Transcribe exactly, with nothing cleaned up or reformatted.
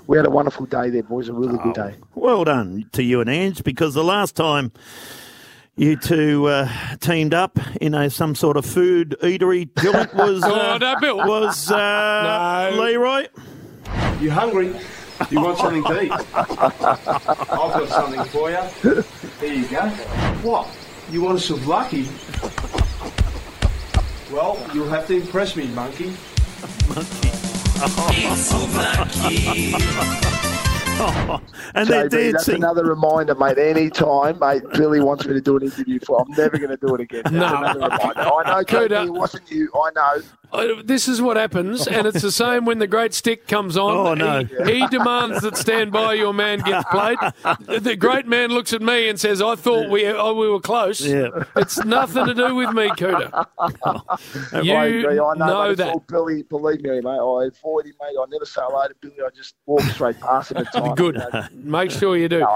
we had a wonderful day there, boys. A really Oh, good day. Well done to you and Ange, because the last time you two uh, teamed up in a some sort of food eatery joint was uh, Oh, no, Bill. was uh, No. Leroy. You hungry? You want something to eat? I've got something for you. There you go. What? You want a souvlaki? Well, you'll have to impress me, monkey. Oh, and J they're B, that's dancing. another reminder, mate. Any time, mate, Billy wants me to do an interview for, I'm never going to do it again. That's No. another reminder. I know, J B, Cooter. it wasn't you. I know. Uh, This is what happens, and it's the same when the great stick comes on. Oh, no. He, he demands that stand by your man gets played. The great man looks at me and says, I thought we oh, we were close. Yeah. It's nothing to do with me, Cooter. You I agree. I know, know mate, it's that. all Billy, believe me, mate. I avoid him, mate. I never say hello to Billy. I just walk straight past him at times. Good. You know. Make sure you do. No,